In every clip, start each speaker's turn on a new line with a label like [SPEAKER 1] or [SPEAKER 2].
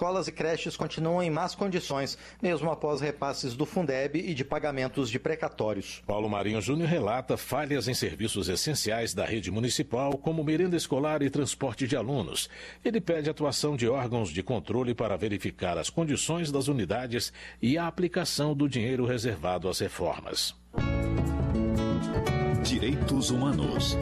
[SPEAKER 1] escolas e creches continuam em más condições, mesmo após repasses do Fundeb e de pagamentos de precatórios.
[SPEAKER 2] Paulo Marinho Júnior relata falhas em serviços essenciais da rede municipal, como merenda escolar e transporte de alunos. Ele pede atuação de órgãos de controle para verificar as condições das unidades e a aplicação do dinheiro reservado às reformas.
[SPEAKER 3] Direitos Humanos.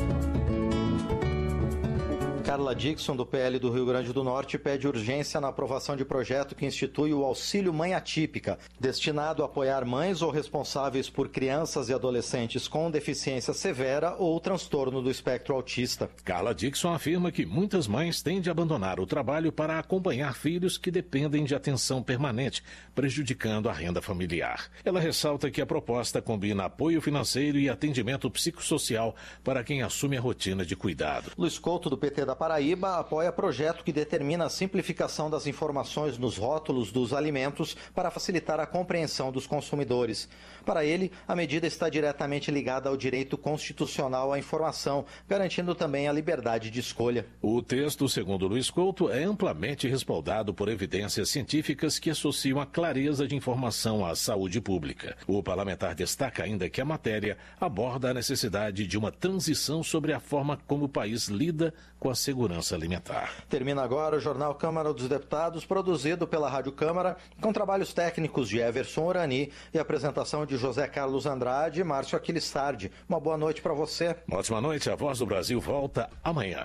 [SPEAKER 1] Carla Dixon, do PL do Rio Grande do Norte, pede urgência na aprovação de projeto que institui o Auxílio Mãe Atípica, destinado a apoiar mães ou responsáveis por crianças e adolescentes com deficiência severa ou transtorno do espectro autista.
[SPEAKER 2] Carla Dixon afirma que muitas mães têm de abandonar o trabalho para acompanhar filhos que dependem de atenção permanente, prejudicando a renda familiar. Ela ressalta que a proposta combina apoio financeiro e atendimento psicossocial para quem assume a rotina de cuidado.
[SPEAKER 1] Luiz Couto, do PT da Paraíba, apoia projeto que determina a simplificação das informações nos rótulos dos alimentos para facilitar a compreensão dos consumidores. Para ele, a medida está diretamente ligada ao direito constitucional à informação, garantindo também a liberdade de escolha.
[SPEAKER 2] O texto, segundo Luiz Couto, é amplamente respaldado por evidências científicas que associam a clareza de informação à saúde pública. O parlamentar destaca ainda que a matéria aborda a necessidade de uma transição sobre a forma como o país lida com a segurança alimentar.
[SPEAKER 1] Termina agora o Jornal Câmara dos Deputados, produzido pela Rádio Câmara, com trabalhos técnicos de Everson Orani e apresentação de José Carlos Andrade e Márcio Aquilissardi. Uma boa noite para você.
[SPEAKER 2] Ótima noite, a Voz do Brasil volta amanhã.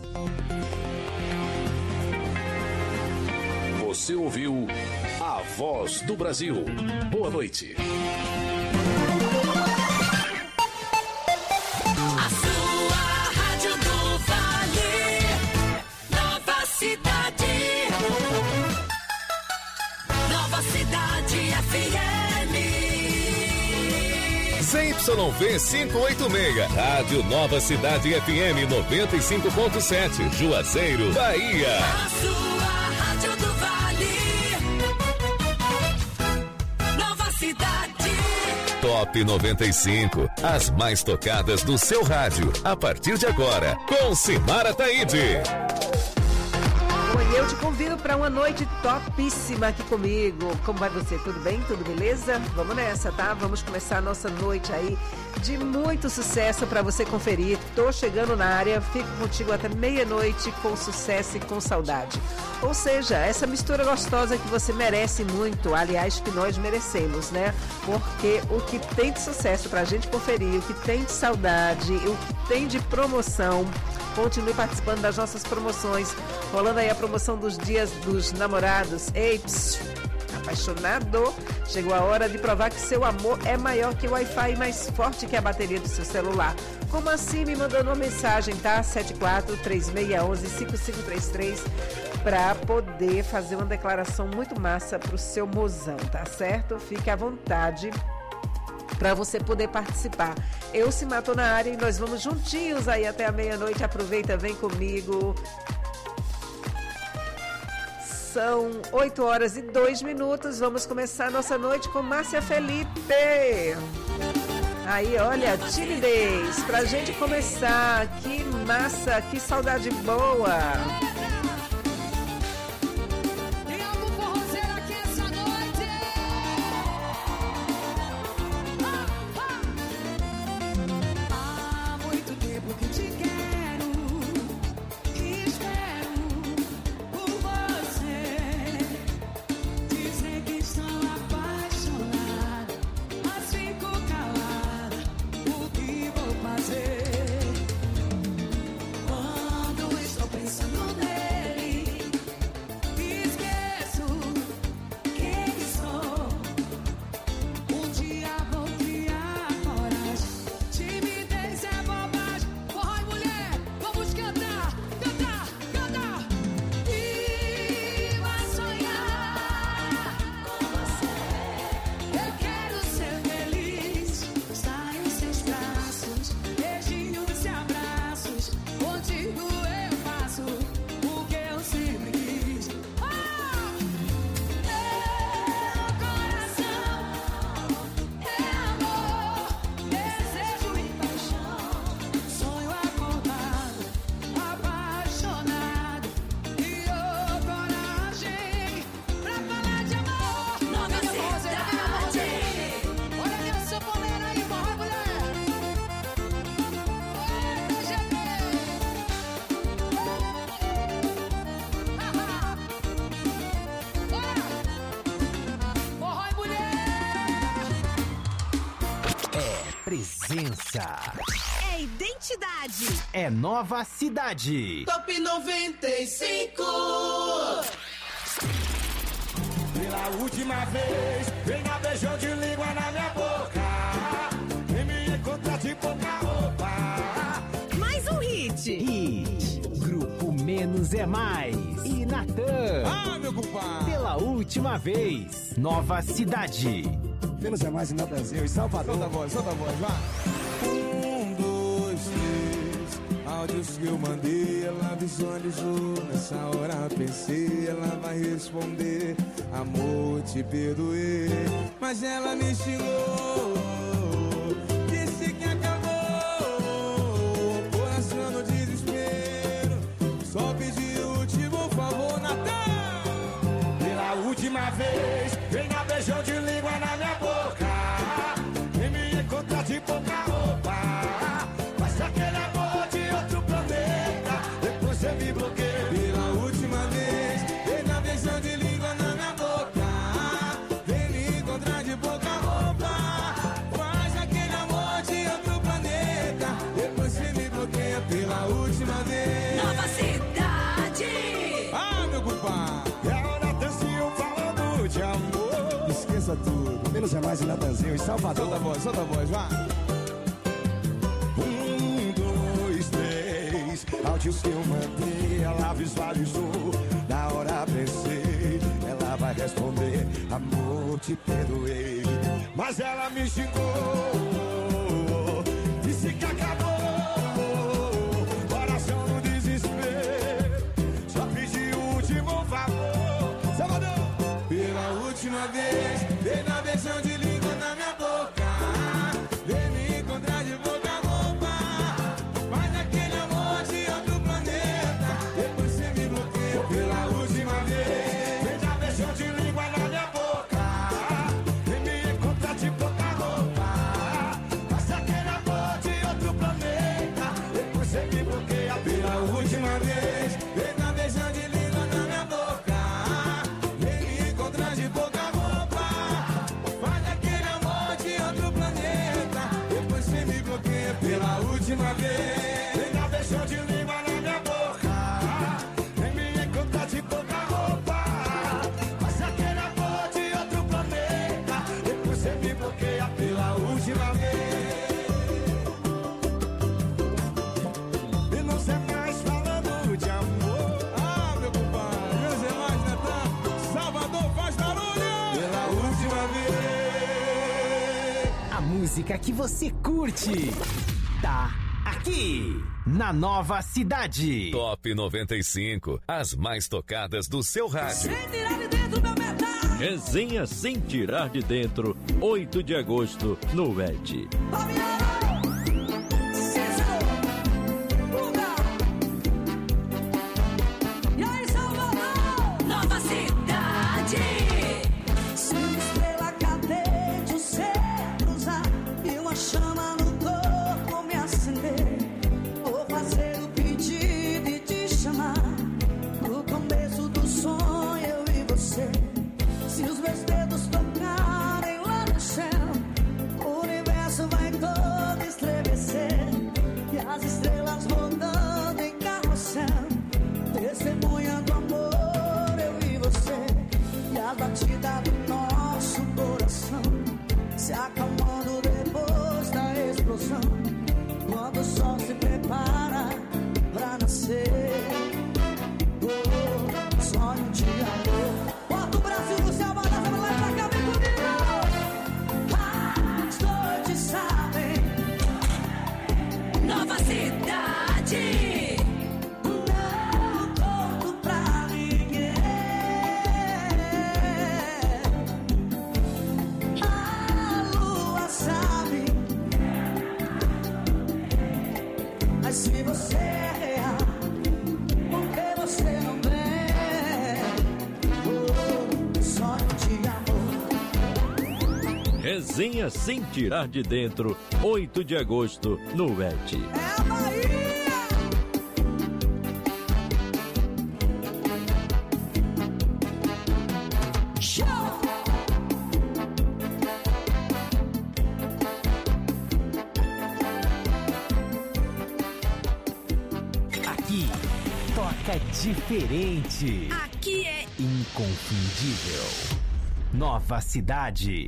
[SPEAKER 3] Você ouviu A Voz do Brasil. Boa noite.
[SPEAKER 4] ZYV 586, Rádio Nova Cidade FM 95.7, Juazeiro, Bahia.
[SPEAKER 5] A sua Rádio do Vale. Nova Cidade.
[SPEAKER 4] Top 95, as mais tocadas do seu rádio, a partir de agora, com Simara Taide.
[SPEAKER 6] E eu te convido para uma noite topíssima aqui comigo. Como vai você? Tudo bem? Tudo beleza? Vamos nessa, tá? Vamos começar a nossa noite aí de muito sucesso para você conferir. Tô chegando na área, fico contigo até meia-noite com sucesso e com saudade. Ou seja, essa mistura gostosa que você merece muito, aliás, que nós merecemos, né? Porque o que tem de sucesso pra gente conferir, o que tem de saudade, o que tem de promoção. Continue participando das nossas promoções. Rolando aí a promoção dos dias dos namorados. Ei, apaixonado, chegou a hora de provar que seu amor é maior que o Wi-Fi e mais forte que a bateria do seu celular. Como assim? Me mandando uma mensagem, tá? 7436115533 para poder fazer uma declaração muito massa pro seu mozão, tá certo? Fique à vontade para você poder participar. Eu se mato na área e nós vamos juntinhos aí até a meia-noite. Aproveita, vem comigo. São 8h02. Vamos começar a nossa noite com Márcia Felipe. Aí, olha, timidez. Pra gente começar. Que massa, que saudade boa.
[SPEAKER 5] Quando estou pensando nele.
[SPEAKER 7] presença.
[SPEAKER 5] É identidade.
[SPEAKER 7] É Nova Cidade.
[SPEAKER 8] Top 95.
[SPEAKER 9] Pela última vez, venha beijão de língua na minha boca. Vem me encontrar de pouca roupa.
[SPEAKER 5] Mais um hit.
[SPEAKER 7] Grupo Menos é Mais. E Natan.
[SPEAKER 9] Ah, meu compadre.
[SPEAKER 7] Pela última vez, Nova Cidade.
[SPEAKER 9] Menos é Mais em Natanzinho, em Salvador. Solta a voz, vai. 1, 2, 3. Áudios que eu mandei, ela visualizou. Nessa hora pensei, ela vai responder. Amor, te perdoei, mas ela me xingou. Disse que acabou, coração no desespero. Só pedi o último favor, Natan. Pela última vez, venha beijão de língua na minha boca. Vem me encontrar de pouca roupa. Faz aquele amor de outro planeta. Depois você me bloqueia. Pela última vez, venha beijão de língua na minha boca. Vem me encontrar de pouca roupa. Faz aquele amor de outro planeta. Depois você me bloqueia. Pela última vez.
[SPEAKER 5] Nova Cidade.
[SPEAKER 9] Ah, meu compadre. É a hora Natanzinho falando de amor. Esqueça tudo. Menos é Mais em Natanzinho, em Salvador. Solta a voz, vai. 1, 2, 3. Áudios que eu mandei, ela visualizou. Na hora pensei, ela vai responder. Amor, te perdoei, mas ela me xingou. Disse que acabou, coração no desespero. Só pedi o último favor, Salvador. Pela última vez, vem na beijão de língua na minha boca. Vem me encontrar de boca a roupa. Faz aquele amor de outro planeta. Depois você me bloqueia. Pela última vez, vem na beijão de língua na minha boca. Vem me encontrar de boca a roupa. Faz aquele amor de outro planeta. Depois você me bloqueia. Pela última vez, vem na beijão de língua na minha boca. Vem me encontrar de boca a roupa. Faz aquele amor de outro planeta. Depois você me bloqueia. Pela última vez, vem na beijão de língua na minha boca. Vem me encontrar de boca a roupa. Faz aquele amor de outro planeta. Depois você me bloqueia. Pela última vez. E não sei mais falando de amor. Ah, meu compadre. Menos é Mais, Natan. Salvador faz barulho. Pela última vez.
[SPEAKER 7] A música que você curte tá aqui na Nova Cidade.
[SPEAKER 4] Top 95. As mais tocadas do seu rádio.
[SPEAKER 5] Sem tirar de dentro da metade.
[SPEAKER 10] Resenha Sem Tirar de Dentro, 8 de agosto, no ET.
[SPEAKER 5] E aí, Salvador? Nova Cidade.
[SPEAKER 8] Se uma estrela cadente o céu cruzar e uma chama no corpo me acender, vou fazer o pedido e te chamar. No começo do sonho, eu e você. Se os meus dedos tocarem lá no céu, o universo vai todo estremecer. E as estrelas rodando em carrossel, testemunhando amor, eu e você. E a batida do nosso coração se acalmando depois da explosão, quando o sol se prepara pra nascer. Oh, sonho de amor. Bota o Brasil no céu, balança pra lá e pra cá, vem comigo. As noites sabem.
[SPEAKER 5] Nova Cidade.
[SPEAKER 8] Não conto pra ninguém. A lua sabe. Mas se você errar, por que você não vem? Oh, sonho de amor.
[SPEAKER 10] Resenha Sem Tirar de Dentro, 8 de agosto, no ET.
[SPEAKER 8] É a Bahia. Show!
[SPEAKER 7] É diferente.
[SPEAKER 5] Aqui é
[SPEAKER 7] Inconfundível. Nova Cidade.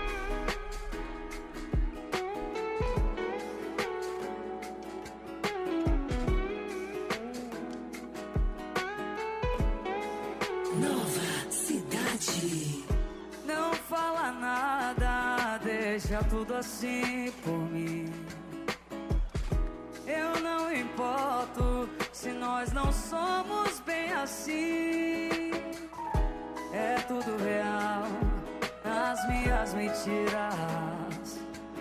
[SPEAKER 5] Nova Cidade.
[SPEAKER 8] Não fala nada, deixa tudo assim por mim. Eu não importo se nós não somos bem assim. É tudo real nas minhas mentiras.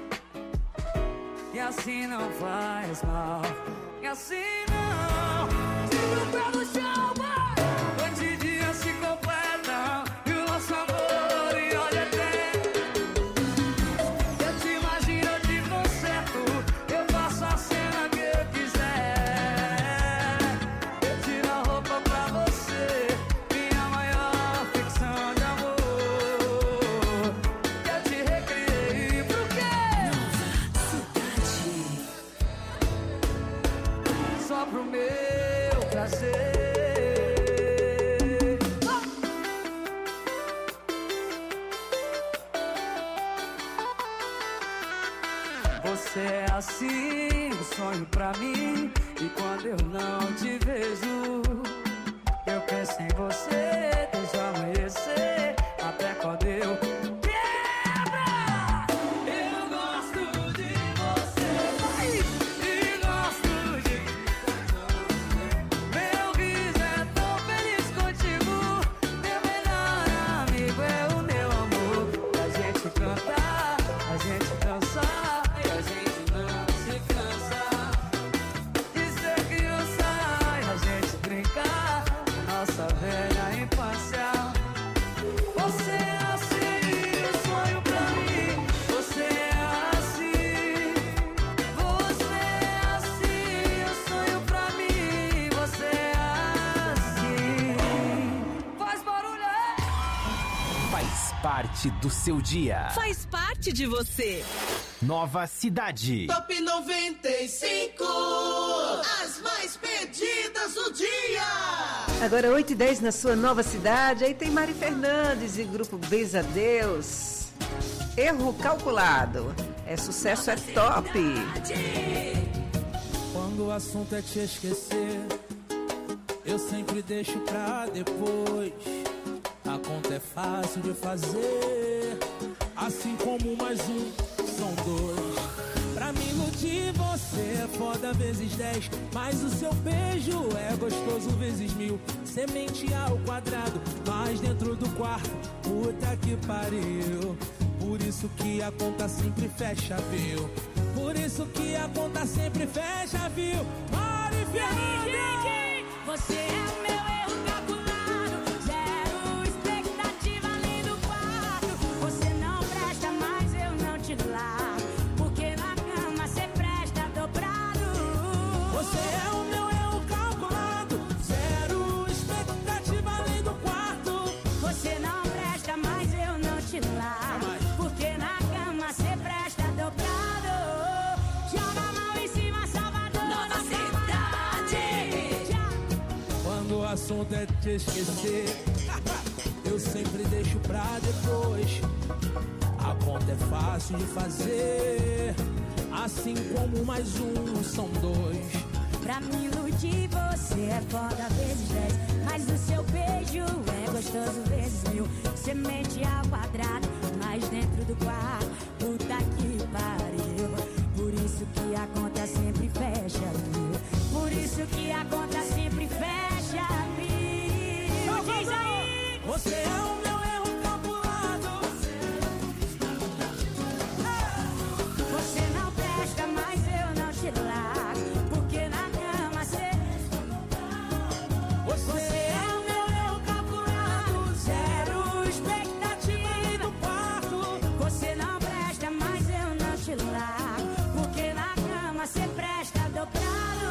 [SPEAKER 8] E assim não faz mal. E assim não. Tira o pé no chão, vai. Hoje dias se completam e o nosso amor e olha até. Eu te imagino de concerto, eu faço a cena que eu quiser. Eu tiro a roupa pra você, minha maior ficção de amor. Eu te recriei pro quê?
[SPEAKER 5] Nova Cidade.
[SPEAKER 8] Só pro meu prazer. Você é assim, um sonho pra mim. E quando eu não te vejo, eu penso em você desde o amanhecer até quando eu quebra. Eu gosto de você e gosto de meu riso é tão feliz contigo. Meu melhor amigo é o meu amor. A gente cantar, a gente dançar e a gente não se cansa de ser criança e a gente brincar na nossa velha infância. Você é assim, eu sonho pra mim. Você é assim, você é assim, eu sonho pra mim. Você é assim, faz barulho.
[SPEAKER 7] Faz parte do seu dia.
[SPEAKER 5] Faz parte de você.
[SPEAKER 7] Nova Cidade.
[SPEAKER 11] Top 95, as mais pedidas do dia.
[SPEAKER 6] Agora 8h10 na sua Nova Cidade. Aí tem Mari Fernandes e grupo Beiza Deus. Erro calculado. É sucesso, é top.
[SPEAKER 9] Quando o assunto é te esquecer, eu sempre deixo pra depois. A conta é fácil de fazer, assim como mais um são dois. Pra me iludir você é foda vezes 10, mas o seu beijo é gostoso vezes 1000. Semente ao quadrado, mas dentro do quarto, puta que pariu. Por isso que a conta sempre fecha, viu? Por isso que a conta sempre fecha, viu? Mari Fernandes!
[SPEAKER 5] Você é o meu erro calculado, zero expectativa além do quarto. Você não presta, mas eu não te largo, porque na cama você presta dobrado.
[SPEAKER 9] Você é o meu erro calculado, zero expectativa além do quarto.
[SPEAKER 5] Você não presta, mas eu não te largo, porque na cama você presta dobrado. Joga a mão em cima, Salvador. Nova Cidade.
[SPEAKER 9] Quando o assunto é te esquecer, eu sempre deixo pra depois. A conta é fácil de fazer, assim como mais um são dois.
[SPEAKER 5] Pra me iludir você é foda vezes 10, mas o seu beijo é gostoso vezes 1000. Semente ao quadrado, mas dentro do quarto, puta que pariu. Por isso que a conta sempre fecha, viu? Por isso que a conta sempre fecha, viu? Diz aí!
[SPEAKER 9] Você é o meu erro calculado.
[SPEAKER 5] Você não presta, mas eu não te largo, porque na cama você... Você é o meu erro calculado, zero expectativa
[SPEAKER 9] do quarto.
[SPEAKER 5] Você não presta, mas eu não te largo, porque na cama você presta dobrado.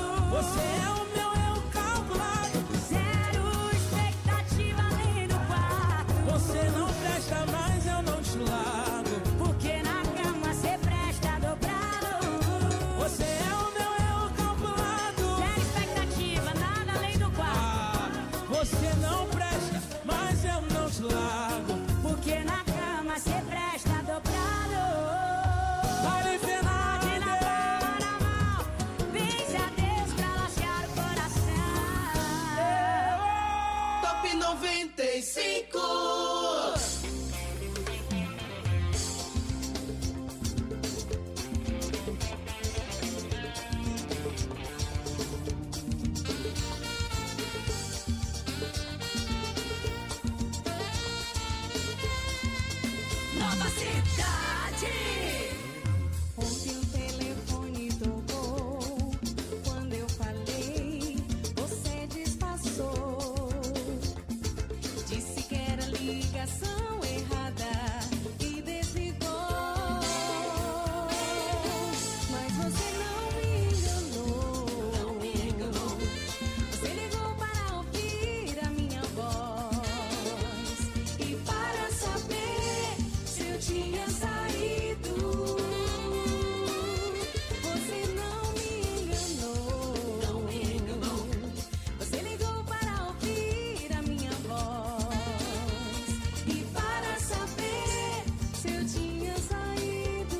[SPEAKER 9] Você é o meu erro calculado,
[SPEAKER 5] zero expectativa além do quarto.
[SPEAKER 9] te largo.
[SPEAKER 5] Porque na cama cê presta dobrado.
[SPEAKER 9] Vale Fernandes.
[SPEAKER 5] Pode na palma da mão. Benze a Deus pra lascar o coração.
[SPEAKER 11] Top 95.
[SPEAKER 5] Nova Cidade.
[SPEAKER 8] Ontem o telefone tocou. Quando eu falei, você disfarçou. Disse que era ligação errada e desligou. Mas você não me enganou. Você ligou para ouvir a minha voz e para saber se eu tinha saído. Você não me enganou. Você ligou para ouvir a minha voz e para saber se eu tinha saído.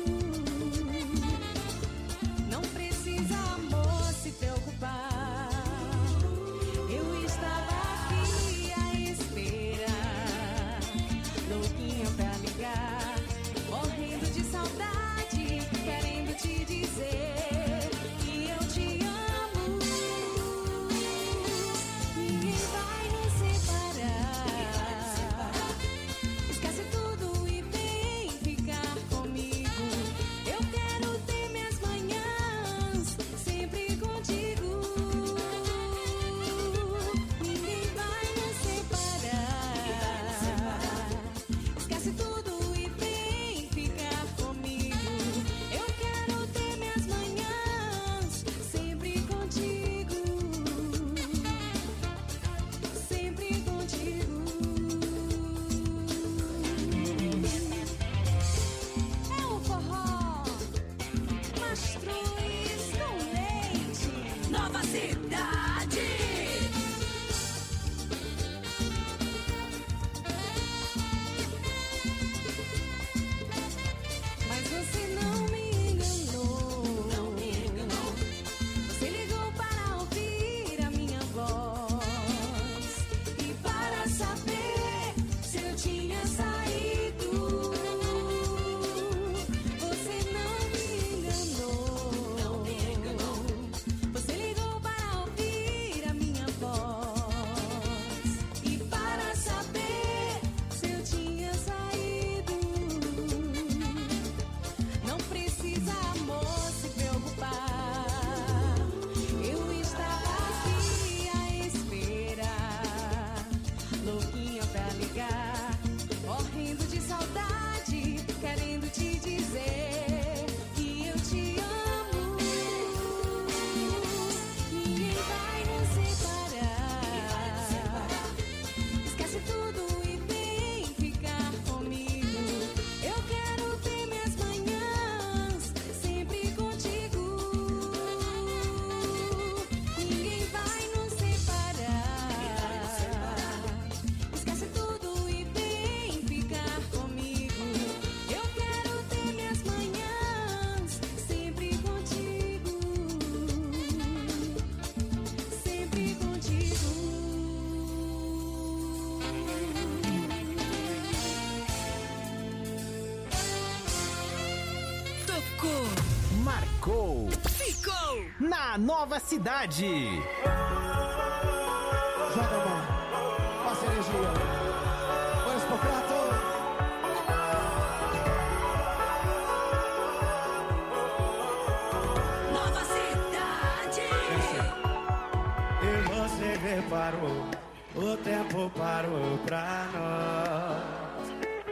[SPEAKER 8] Não precisa, amor, se preocupar. Eu estava aqui à espera, louquinha pra ligar, morrendo de saudade, querendo te dizer que eu te amo. Ninguém vai nos separar. Esquece tudo e vem ficar comigo. Eu quero ter minhas manhãs sempre contigo. Ninguém vai nos separar. Esquece tudo e vem ficar comigo. Eu quero ter minhas manhãs sempre contigo. Sempre contigo. É o forró Mastruz com leite.
[SPEAKER 5] Nova Cidade.
[SPEAKER 8] Mas você não me enganou. Você ligou para ouvir a minha voz e para saber se eu tinha saído. Você não me enganou. Você ligou para ouvir a minha voz e para saber se eu tinha saído. Não precisa, amor, se preocupar. Eu estava aqui à espera, louquinha pra ligar, morrendo de saudade, querendo te dizer que eu te amo. Ninguém vai nos separar. Esquece tudo e vem ficar comigo. Eu quero ter minhas manhãs sempre contigo. Ninguém vai nos separar. Esquece tudo e vem ficar comigo. Eu quero ter minhas manhãs sempre contigo. Sempre contigo.
[SPEAKER 7] Tocou, marcou, ficou na Nova Cidade.
[SPEAKER 9] Joga a mão, passa energia. Põe os prato.
[SPEAKER 5] Nova Cidade.
[SPEAKER 9] E você reparou, o tempo parou pra nós.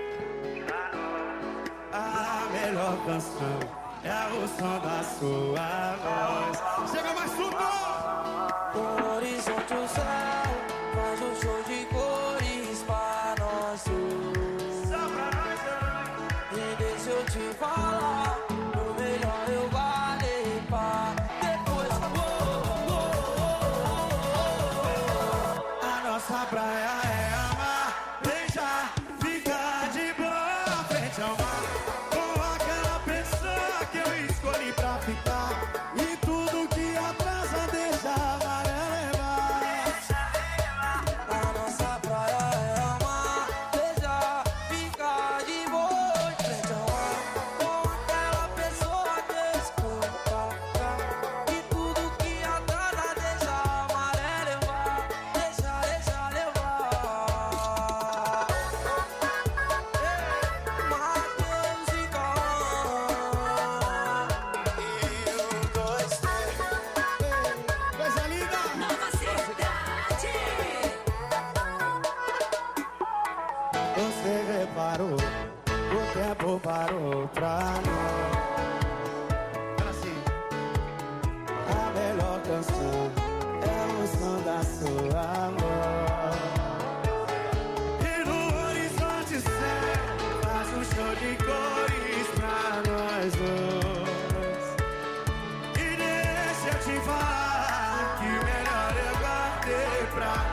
[SPEAKER 9] A melhor canção é o som da sua voz. Chega mais fundo!
[SPEAKER 12] O horizonte, o céu, faz um show de cores pra nós dois.
[SPEAKER 9] Só pra nós dois.
[SPEAKER 12] E deixa eu te falar, o melhor eu guardei pra depois.
[SPEAKER 9] A nossa praia é amar, beijar, Você reparou, o tempo parou pra nós. A melhor canção é o som da sua voz. E no horizonte céu faz um show de cores pra nós dois. E deixa eu te falar que o melhor eu guardei pra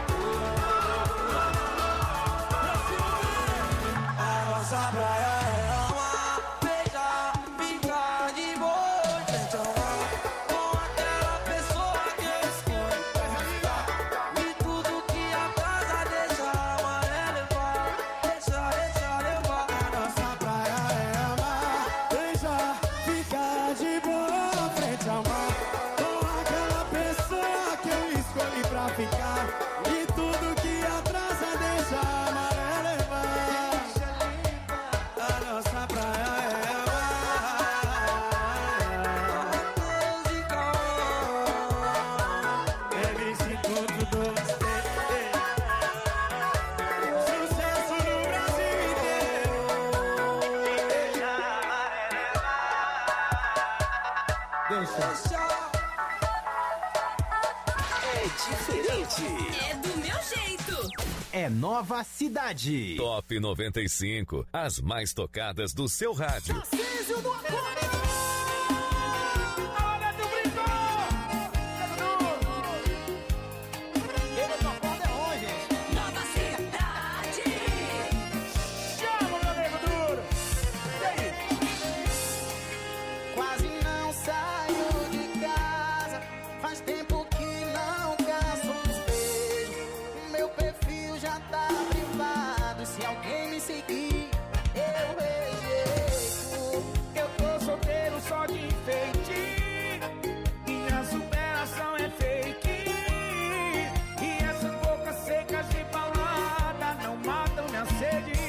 [SPEAKER 9] a nossa praia é uma beija, fica de boa, gente, com aquela pessoa que eu escolho pra ficar. E tudo que atrasa deixa a maré levar, deixa levar. A nossa praia é uma beija, fica de boa, frente ao mar, com aquela pessoa que eu escolhi pra ficar. E tudo que atrasa deixa a maré levar. A nossa praia é música. É Instituto do sucesso no Brasil inteiro. Deixa.
[SPEAKER 7] É diferente.
[SPEAKER 13] É do meu jeito.
[SPEAKER 7] É Nova Cidade.
[SPEAKER 4] Top 95. As mais tocadas do seu rádio.
[SPEAKER 9] Tarcísio do Acordeon. Olha do Brito. Ele do Acordeon, gente.
[SPEAKER 13] Nova Cidade.
[SPEAKER 9] Chama, meu nego duro. E aí?
[SPEAKER 12] Quase não saio de casa, faz tempo que não caço um espelho. Meu perfil já tá privado, se alguém me seguir, eu rejeito.
[SPEAKER 9] Eu tô solteiro só de enfeite. Minha superação é fake. E essas bocas secas de balada não matam minha sede.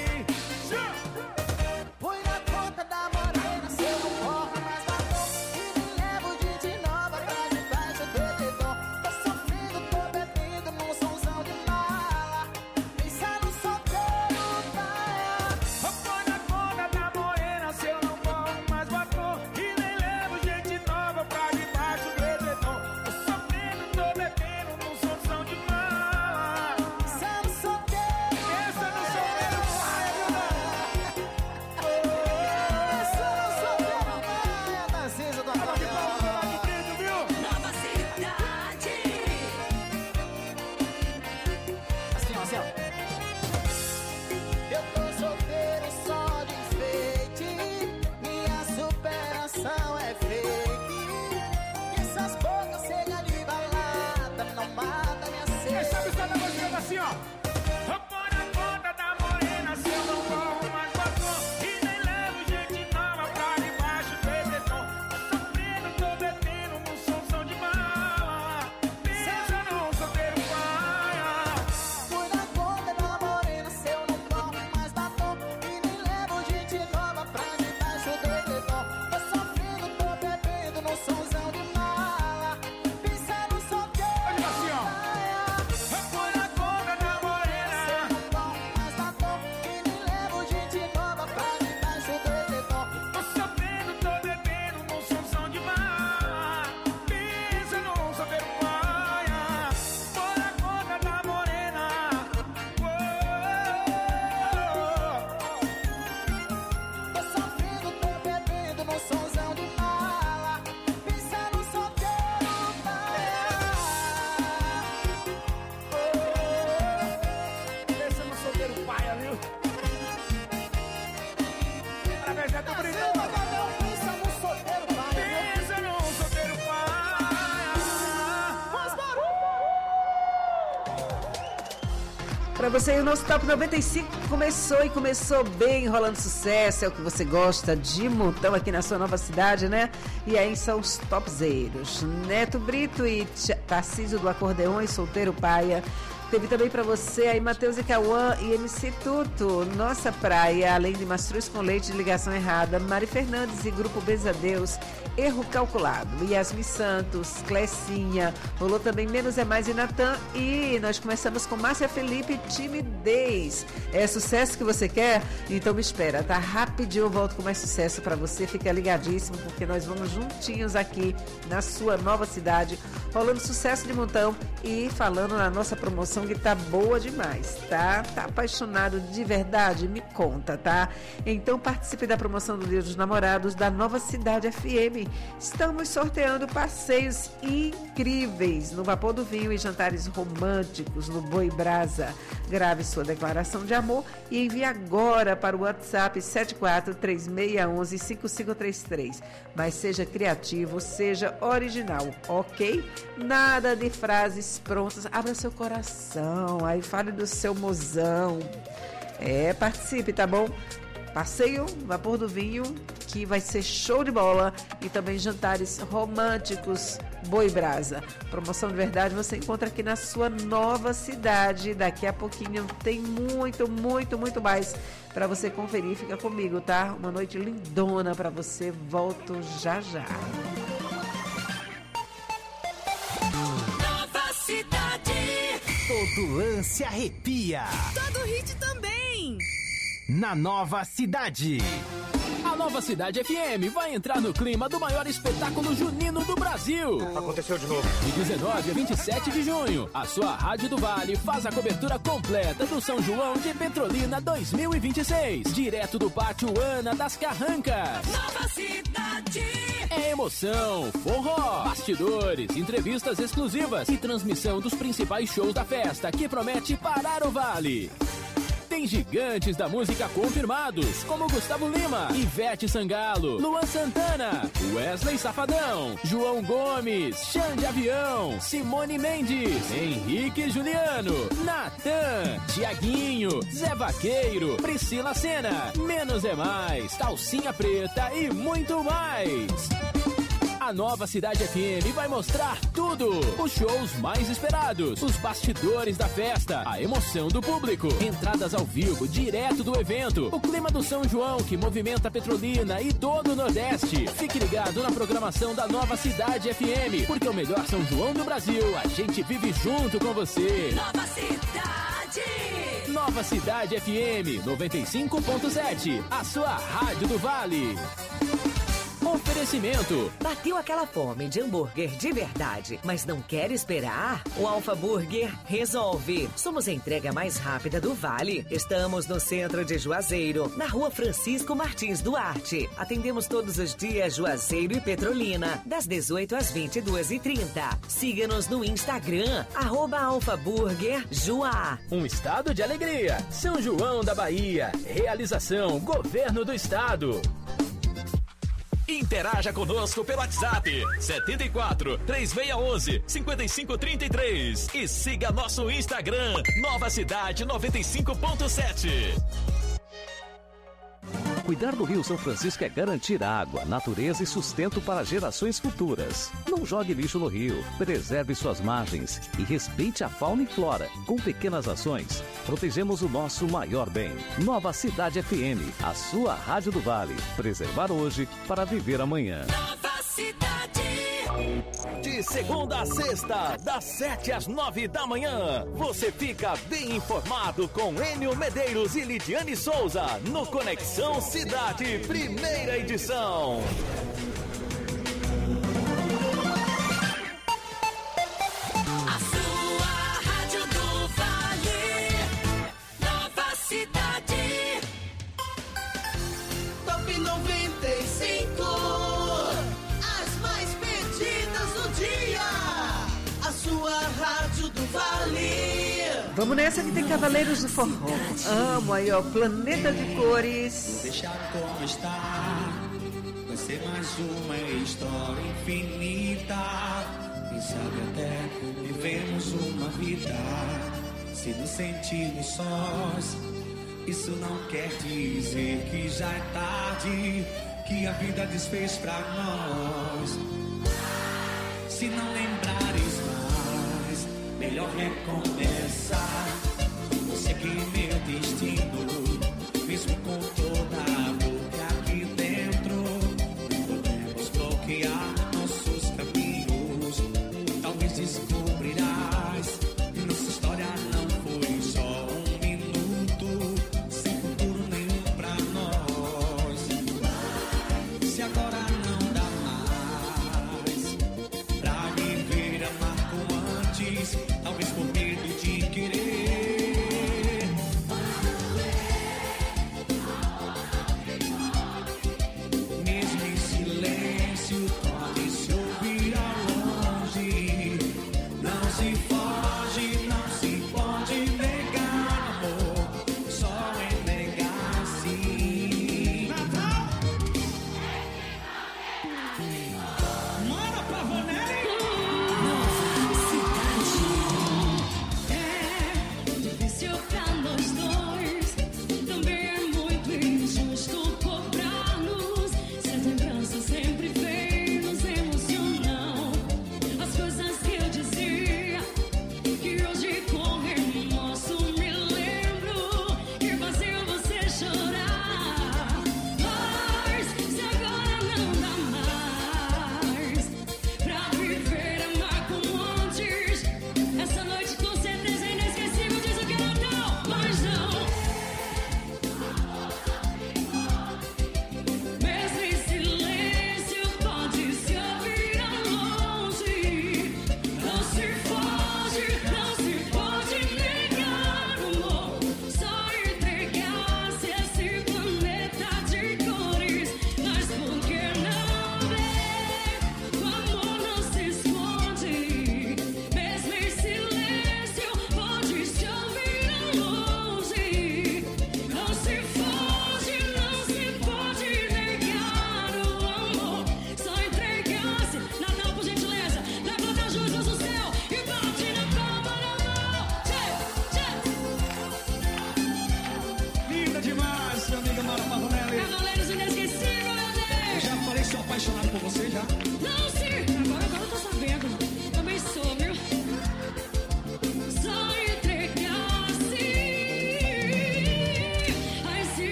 [SPEAKER 12] Põe na conta da morena, se eu não corro mais batom. E me levo de nova pra debaixo do edredom. Tô sofrendo, tô bebendo num somzão de mala. Pensando solteiro, praia.
[SPEAKER 9] Põe na conta da morena, se eu não corro mais batom. E nem levo gente nova pra debaixo do edredom. Tô sofrendo, tô bebendo num somzão de mala.
[SPEAKER 12] Pensando solteiro,
[SPEAKER 9] Pensando solteiro, praia, viu, mano?
[SPEAKER 12] pensando solteiro, praia. Tarcísio do Acordeon.
[SPEAKER 13] Nova Cidade.
[SPEAKER 12] Assim, ó, assim, ó. Eu tô solteiro só de enfeite. Minha superação é fake. E essas bocas cegas de balada não matam minha
[SPEAKER 9] Quem sabe
[SPEAKER 12] sede.
[SPEAKER 9] está na música assim, ó. Põe na conta da morena, se eu não corro mais batom. E nem levo gente nova pra debaixo do edredom. Tô sofrendo, tô bebendo num somzão de mala. Pensa num solteiro paia.
[SPEAKER 12] Fui na conta da morena, se eu não corro mais batom. E nem levo gente nova pra debaixo do edredom. Tô sofrendo, tô bebendo num somzão de mala. Pensando solteiro,
[SPEAKER 9] Olha assim, ó.
[SPEAKER 12] praia.
[SPEAKER 9] Põe na conta da morena.
[SPEAKER 12] Se eu não corro mais batom. E nem levo gente nova pra debaixo do edredom.
[SPEAKER 9] Tô sofrendo, tô bebendo num somzão de mala. Pensa num solteiro paia. Põe na conta da morena.
[SPEAKER 12] Tô sofrendo, tô bebendo num somzão de mala. Pensando solteiro, praia.
[SPEAKER 9] Pensa no solteiro paia, viu? Através da do Brito.
[SPEAKER 12] Pensa no solteiro, praia.
[SPEAKER 9] Pensa num solteiro paia.
[SPEAKER 12] Faz barulho.
[SPEAKER 6] Pra você, o nosso Top 95 começou e começou bem, rolando sucesso. É o que você gosta de montão aqui na sua Nova Cidade, né? E aí são os topzeiros. Neto Brito e Tarcísio do Acordeon e Solteiro Paia. Teve também pra você aí Matheus e Cauã e MC Tuto, Nossa Praia, além de Mastruz com Leite de Ligação Errada, Mari Fernandes e Grupo Bezadeus, Erro Calculado. Yasmin Santos, Clecinha, rolou também Menos é Mais e Natan. E nós começamos com Márcia Felipe, Timidez. É sucesso que você quer? Então me espera, tá? Rapidinho eu volto com mais sucesso pra você. Fica ligadíssimo, porque nós vamos juntinhos aqui na sua nova cidade, rolando sucesso de montão e falando na nossa promoção que tá boa demais, tá? Tá apaixonado de verdade? Me conta, tá? Então participe da promoção do Dia dos Namorados da Nova Cidade FM. Estamos sorteando passeios incríveis no Vapor do Vinho e jantares românticos no Boi Brasa. Grave sua declaração de amor e envie agora para o WhatsApp 7436115533. Mas seja criativo, seja original, ok? Nada de frases prontas. Abra seu coração, aí fale do seu mozão. Participe, tá bom? Passeio Vapor do Vinho, que vai ser show de bola, e também jantares românticos Boi Brasa. Promoção de verdade você encontra aqui na sua nova cidade. Daqui a pouquinho tem muito mais para você conferir. Fica comigo, tá? Uma noite lindona para você. Volto já.
[SPEAKER 13] Nova Cidade.
[SPEAKER 7] Todo lance arrepia.
[SPEAKER 13] Todo hit também.
[SPEAKER 7] Na Nova Cidade.
[SPEAKER 14] A Nova Cidade FM vai entrar no clima do maior espetáculo junino do Brasil.
[SPEAKER 15] Aconteceu de novo.
[SPEAKER 14] De 19 a 27 de junho, a sua Rádio do Vale faz a cobertura completa do São João de Petrolina 2026. Direto do Pátio Ana das Carrancas.
[SPEAKER 13] Nova Cidade.
[SPEAKER 14] É emoção, forró, bastidores, entrevistas exclusivas e transmissão dos principais shows da festa, que promete parar o Vale. Tem gigantes da música confirmados, como Gustavo Lima, Ivete Sangalo, Luan Santana, Wesley Safadão, João Gomes, Xande Avião, Simone Mendes, Henrique Juliano, Natan, Tiaguinho, Zé Vaqueiro, Priscila Sena, Menos é Mais, Calcinha Preta e muito mais. A Nova Cidade FM vai mostrar tudo. Os shows mais esperados, os bastidores da festa, a emoção do público, entradas ao vivo direto do evento, o clima do São João que movimenta a Petrolina e todo o Nordeste. Fique ligado na programação da Nova Cidade FM, porque o melhor São João do Brasil a gente vive junto com você.
[SPEAKER 13] Nova Cidade.
[SPEAKER 14] Nova Cidade FM 95.7, a sua Rádio do Vale. Oferecimento.
[SPEAKER 16] Bateu aquela fome de hambúrguer de verdade, mas não quer esperar? O Alfa Burger resolve. Somos a entrega mais rápida do Vale. Estamos no centro de Juazeiro, na Rua Francisco Martins Duarte. Atendemos todos os dias Juazeiro e Petrolina, das 18 às 22h30. Siga-nos no Instagram, @alfaburgerjuá.
[SPEAKER 14] Um estado de alegria. São João da Bahia. Realização Governo do Estado.
[SPEAKER 17] Interaja conosco pelo WhatsApp 74 3611 5533 e siga nosso Instagram Nova Cidade 95.7.
[SPEAKER 18] Cuidar do Rio São Francisco é garantir água, natureza e sustento para gerações futuras. Não jogue lixo no rio, preserve suas margens e respeite a fauna e flora. Com pequenas ações, protegemos o nosso maior bem. Nova Cidade FM, a sua Rádio do Vale. Preservar hoje para viver amanhã.
[SPEAKER 13] Nova Cidade.
[SPEAKER 17] De segunda a sexta, das 7 às 9 da manhã, você fica bem informado com Enio Medeiros e Lidiane Souza no Conexão Cidade, primeira edição.
[SPEAKER 13] A sua Rádio do Vale. Nova Cidade.
[SPEAKER 11] Top 95. Sua Rádio do Vale.
[SPEAKER 6] Vamos nessa que tem Cavaleiros do Forró. Amo aí, ó, Planeta de Cores.
[SPEAKER 9] Vou deixar como está. Vai ser mais uma história infinita. Quem sabe até vivemos uma vida. Se nos sentimos sós, isso não quer dizer que já é tarde, que a vida desfez pra nós. Se não lembrares mais, melhor recomeçar. Vou seguir meu destino, mesmo com toda a boca aqui dentro. Podemos bloquear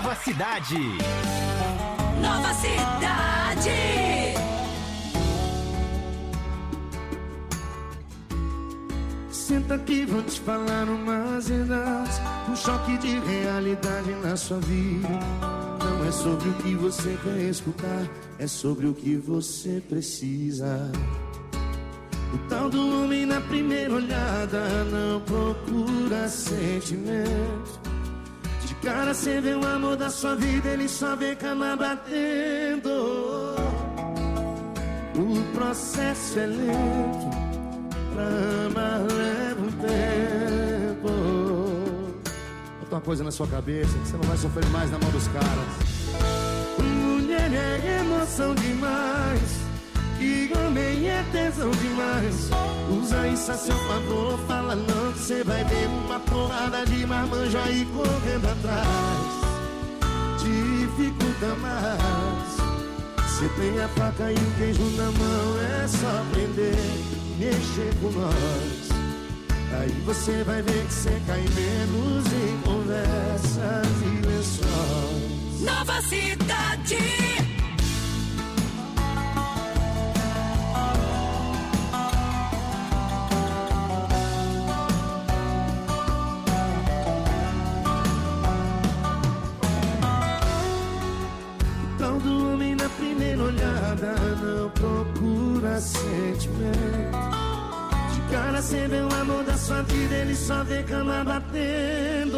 [SPEAKER 7] Nova Cidade.
[SPEAKER 13] Nova Cidade.
[SPEAKER 9] Senta aqui, vou te falar umas verdades. Um choque de realidade na sua vida. Não é sobre o que você quer escutar, é sobre o que você precisa. O tal do homem na primeira olhada não procura sentimento. De cara cê vê o amor da sua vida, ele só vê cama batendo. O processo é lento, pra amar leva um tempo. Bota uma coisa na sua cabeça, que você não vai sofrer mais na mão dos caras. Mulher é emoção demais, que homem é tesão demais. Usa isso a seu favor, fala não, que cê vai ver uma porrada de marmanjo aí correndo atrás. Dificulta mais. Cê tem a faca e o queijo na mão, é só aprender, mexer com nós. Aí você vai ver que cê cai menos em conversas e lençóis.
[SPEAKER 13] Nova Cidade.
[SPEAKER 9] Todo homem na primeira olhada não procura sentimento. De cara cê vê o amor da sua vida, ele só vê cama batendo.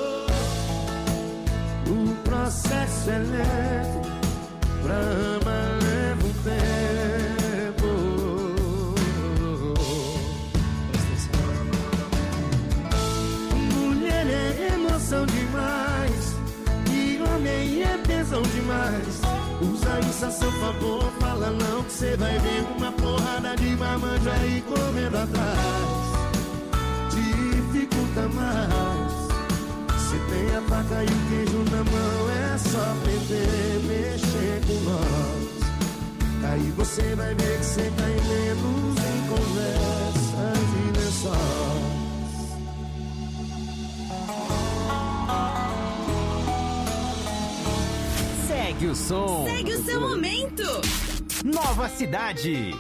[SPEAKER 9] O processo é lento, pra amar leva um tempo. Mulher é emoção demais, e homem é tesão demais. Usa isso a seu favor, fala não, que cê vai ver uma porrada de marmanjo aí correndo atrás. Dificulta mais. Cê tem a faca e o queijo na mão, é só aprender, mexer com nós. Aí você vai ver que cê cai menos em conversas e lençóis.
[SPEAKER 7] Segue o som.
[SPEAKER 13] Segue o seu momento.
[SPEAKER 7] Nova Cidade.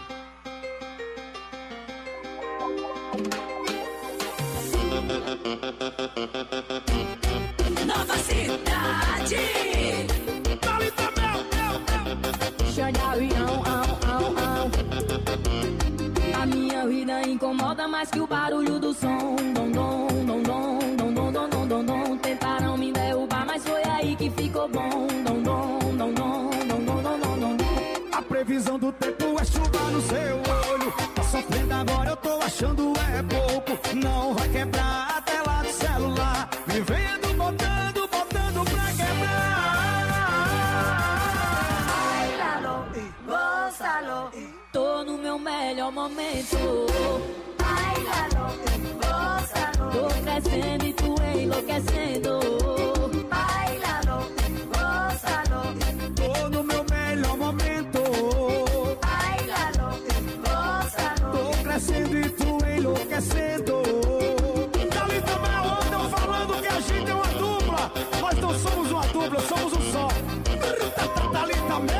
[SPEAKER 13] Nova Cidade.
[SPEAKER 5] A minha vida incomoda mais que o barulho do som. Dom, dom, dom, dom, dom, dom, dom, dom, dom, dom. Tentaram me derrubar, mas foi aí que ficou bom. Dom, dom, dom, dom, dom, dom, dom, dom, dom.
[SPEAKER 9] A previsão do tempo é chuva no seu olho. Tá sofrendo agora, eu tô achando é pouco. Não vai quebrar a tela do celular. Vivendo, botando, botando pra quebrar.
[SPEAKER 5] Bailalo, gózalo. Tô no meu melhor momento. Bailalo, gózalo. Tô crescendo e tu enlouquecendo. Bailalo, gózalo.
[SPEAKER 9] Tô no meu melhor momento.
[SPEAKER 5] Bailalo, gózalo.
[SPEAKER 9] Tô crescendo e tu enlouquecendo. Dali também é outra, eu falando que a gente é uma dupla. Nós não somos uma dupla, somos um só. Dali também,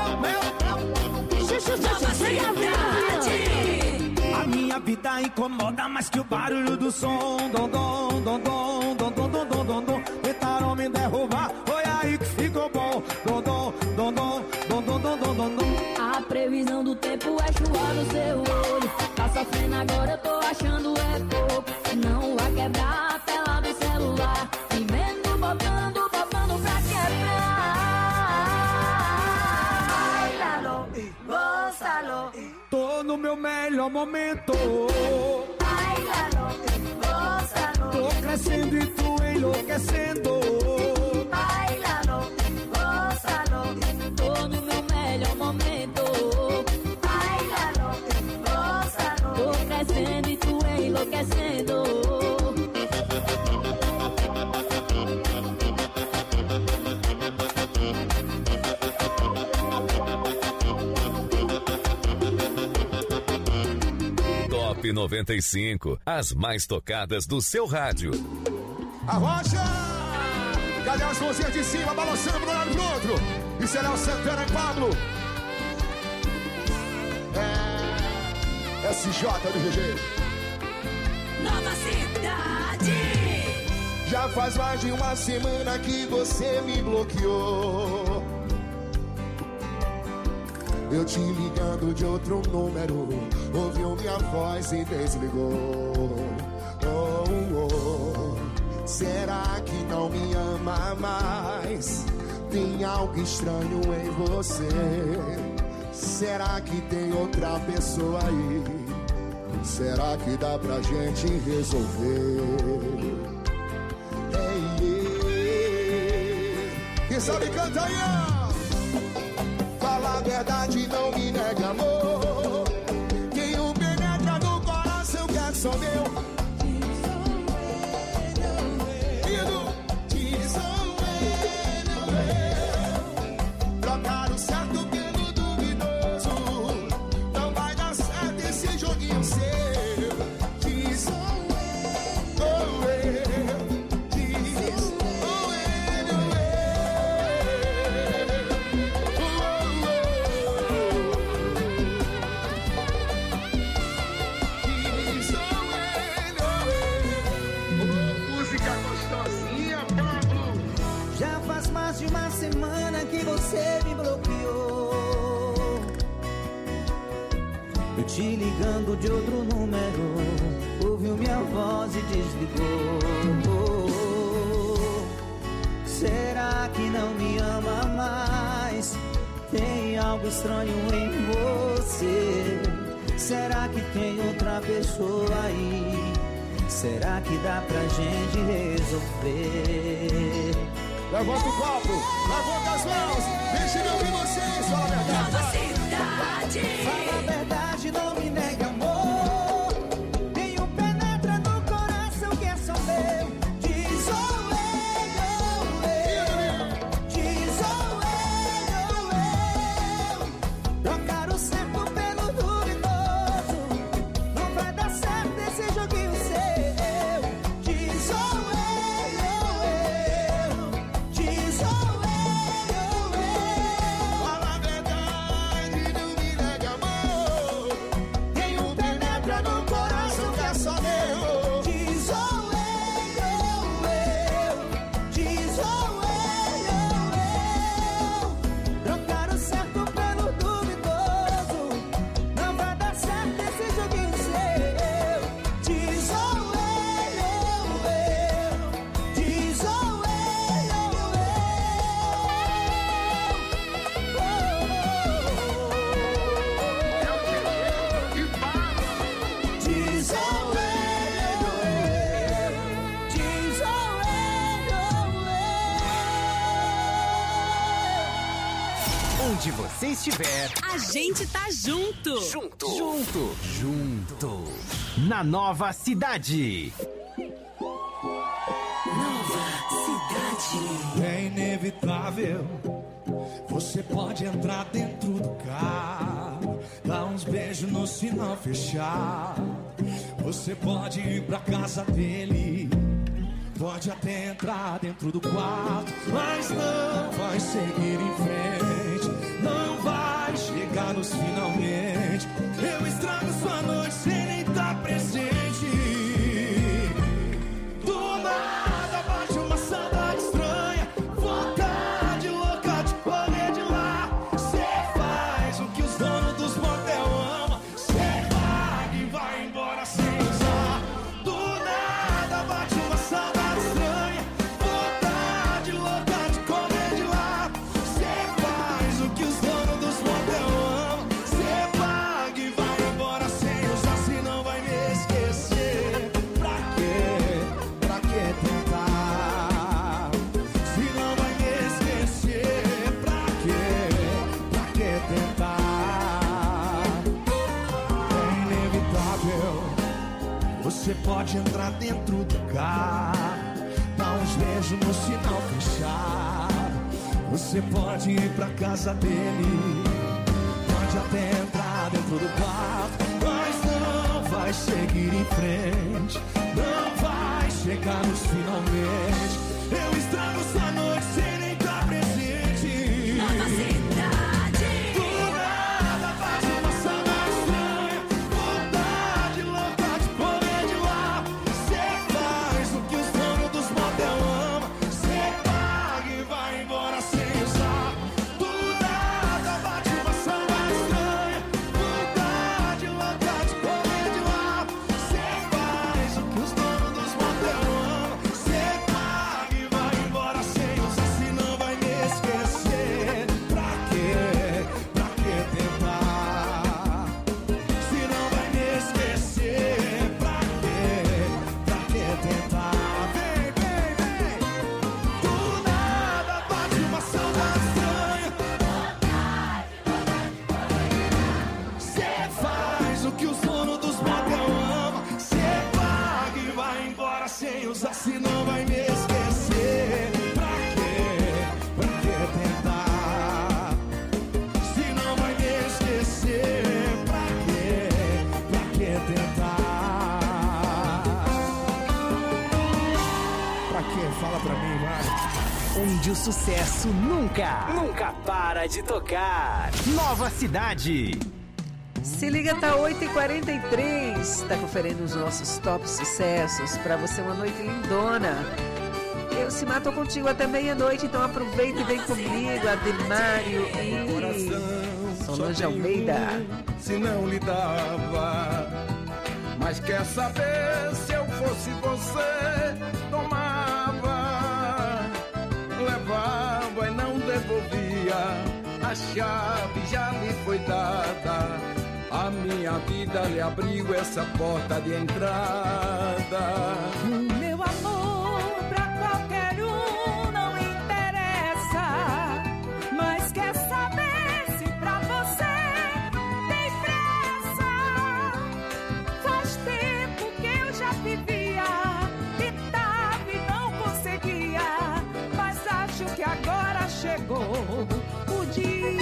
[SPEAKER 13] Nova Cidade.
[SPEAKER 9] a minha vida incomoda mais que o barulho do som. Dom, dom, dom, dom, dom, dom, dom, dom, dom, dom. Tentaram me derrubar, foi aí que ficou bom. Dom, dom, dom, dom, dom, dom, dom, dom, dom, dom.
[SPEAKER 5] A previsão do tempo é chuva no seu olho. Tá sofrendo agora, eu tô achando é pouco. Não vai quebrar a tela do celular. Vivendo, botando, botando pra quebrar. Bailalo, gózalo.
[SPEAKER 9] Tô no meu melhor momento.
[SPEAKER 5] Bailalo, gózalo.
[SPEAKER 9] Tô crescendo e tu enlouquecendo.
[SPEAKER 5] Bailalo, gózalo. Tô no meu melhor momento. Bailalo, gózalo. Tô crescendo e tu enlouquecendo.
[SPEAKER 4] Top 95, as mais tocadas do seu rádio.
[SPEAKER 9] Arrocha! Cadê as mãozinhas de cima, balançando pro lado e pro outro? Isso é Léo Santana e Pablo. SJ do GG.
[SPEAKER 13] Nova Cidade.
[SPEAKER 9] Já faz mais de uma semana que você me bloqueou. Eu te ligando de outro número, ouviu minha voz e desligou. Oh, oh. Será que não me ama mais? Tem algo estranho em você. Será que tem outra pessoa aí? Será que dá pra gente resolver? Ei, ei. Quem sabe canta aí, ó. Fala a verdade, não me nega amor. Quem o penetra no coração quer só meu. Trocar o certo pelo duvidoso. Não vai dar certo esse joguinho seu. Diz oh, eu. Diz oh, música gostosinha, Pablo.
[SPEAKER 12] Já faz mais de uma semana que você me bloqueou. Eu te ligando de outro número, ouviu minha voz e desligou. Será que não me ama mais? Tem algo estranho em você. Será que tem outra pessoa aí? Será que dá pra gente resolver?
[SPEAKER 9] Levanta o copo, levanta as mãos. Deixa eu ouvir vocês, fala a verdade.
[SPEAKER 13] Nova Cidade.
[SPEAKER 12] Fala a verdade, não me nega amor. Tem um penetra no coração que é só meu. Diz oh, eu. Diz oh, eu. Trocar o certo pelo duvidoso. Não vai dar certo esse joguinho seu. Diz oh, eu. Diz oh, eu.
[SPEAKER 9] Fala a verdade, não me nega amor.
[SPEAKER 12] Tem um penetra no coração que é só meu. Diz oh, eu. Diz oh, eu. Trocar o certo pelo duvidoso. Não vai dar certo esse joguinho seu. Diz oh, eu. Diz oh, Diz oh, Diz
[SPEAKER 7] Onde você estiver,
[SPEAKER 13] A gente tá junto.
[SPEAKER 7] junto. Na Nova Cidade.
[SPEAKER 13] Nova Cidade.
[SPEAKER 9] É inevitável. Você pode entrar dentro do carro, dar uns beijos no sinal fechado. Você pode ir pra casa dele, pode até entrar dentro do quarto, mas não vai seguir em frente, não vai chegar nos finalmente. Eu estrago sua noite sem nem estar presente. Do nada bate uma saudade estranha, vontade louca de correr de lá. Cê faz o que os donos dos motel amam, cê paga e vai embora sem usar. Do nada bate uma saudade estranha, vontade louca de correr de lá. Cê faz o que os donos dos motel amam, cê paga e vai embora sem usar, senão vai me esquecer. Pra quê? Pra que tentar? Se não vai me esquecer, pra quê? Pra que tentar? É inevitável. Você pode entrar dentro do carro, dar uns beijos no sinal fechado. Você pode ir pra casa dele, pode até entrar dentro do quarto, mas não vai seguir em frente, não vai chegar nos finalmente. Eu estrago sua noite Só se não vai me esquecer. Pra que tentar? Se não vai me esquecer, pra que tentar? Pra que? Fala pra mim, vai.
[SPEAKER 7] Onde o sucesso nunca para de tocar. Nova Cidade.
[SPEAKER 6] Se liga, tá 8h43. Tá conferindo os nossos top sucessos. Pra você, uma noite lindona. Eu se mato contigo até meia-noite, então aproveita e vem comigo. Ademário e Solange Almeida.
[SPEAKER 9] Se não lhe dava, mas quer saber, se eu fosse você, tomava, levava e não devolvia. A chave já lhe foi dada, a minha vida lhe abriu essa porta de entrada.
[SPEAKER 8] Meu amor, pra qualquer um não interessa, mas quer saber se pra você tem pressa. Faz tempo que eu já vivia, tentava e não conseguia, mas acho que agora chegou o dia.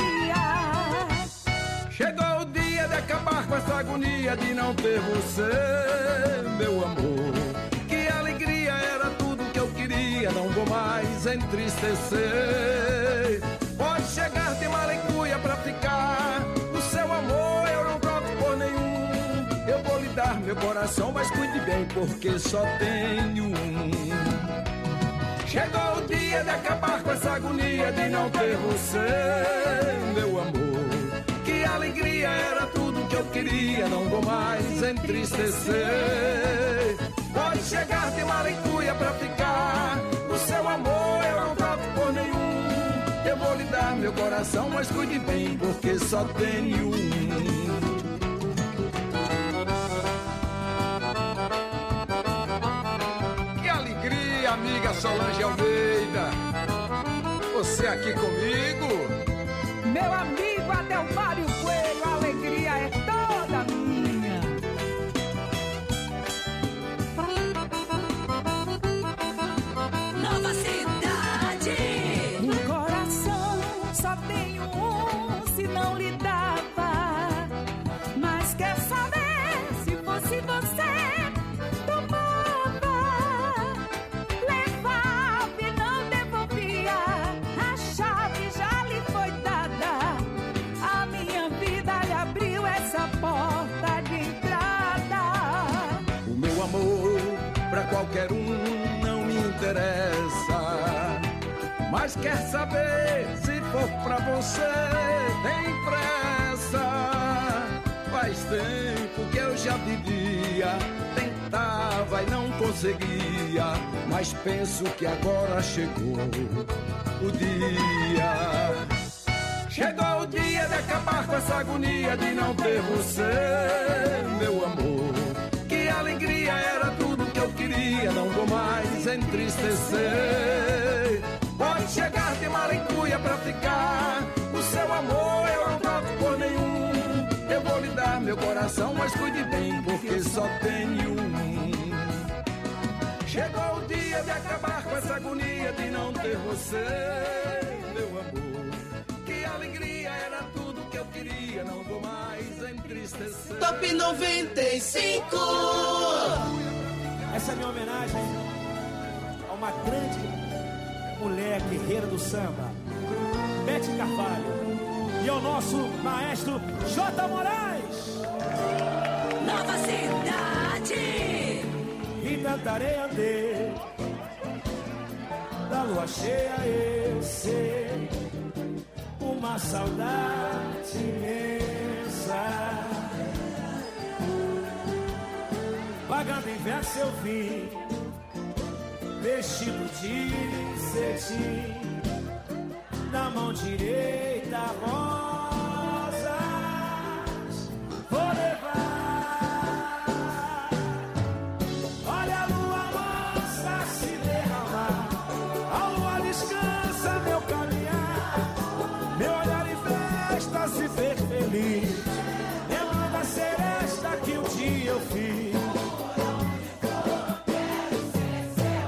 [SPEAKER 9] Chegou o dia de acabar com essa agonia de não ter você, meu amor. Que alegria, era tudo que eu queria, não vou mais entristecer. Pode chegar de malecuia pra ficar, o seu amor eu não troco por nenhum. Eu vou lhe dar meu coração, mas cuide bem, porque só tenho um. Chegou o dia de acabar com essa agonia de não ter você, meu amor. Que alegria, era tudo que eu queria, não vou mais entristecer. Pode chegar de malecuia pra ficar, o seu amor eu não troco por nenhum. Eu vou lhe dar meu coração, mas cuide bem, porque só tenho um. Que alegria, amiga Solange Almeida, você aqui comigo.
[SPEAKER 8] Meu amigo Adelmário Coelho, a alegria é toda minha.
[SPEAKER 13] Nova Cidade.
[SPEAKER 8] No coração só tenho um, se não lhe dava, mas quer saber, se fosse você, tomava, levava e não devolvia. A chave já lhe foi dada, a minha vida lhe abriu essa porta de entrada.
[SPEAKER 9] O meu amor pra qualquer um não me interessa, mas quer saber, se for pra você, tem pressa. Faz tempo que eu já vivia, tentava e não conseguia, mas penso que agora chegou o dia. Chegou o dia de acabar com essa agonia de não ter você, meu amor. Que alegria, era tudo que eu queria, não vou mais entristecer. Pode chegar de malecuia pra ficar, o seu amor eu não troco por nenhum. Eu vou lhe dar meu coração, mas cuide bem, porque só tenho um. Chegou o dia de acabar com essa agonia de não ter você, meu amor. Que alegria, era tudo que eu queria, não vou mais entristecer.
[SPEAKER 11] Top 95.
[SPEAKER 15] Essa é a minha homenagem a uma grande mulher guerreira do samba, Bete Carvalho, e ao nosso maestro J. Moraes.
[SPEAKER 13] Nova Cidade.
[SPEAKER 15] E tentarei andar da lua cheia, eu sei, uma saudade imensa. Pagando em verso eu vim, vestido de cetim, na mão direita rosas, vou levar. Olha a lua mansa se derramar, a lua descansa meu caminhar, meu olhar em festa se ver feliz, lembrando a seresta que um dia eu fiz.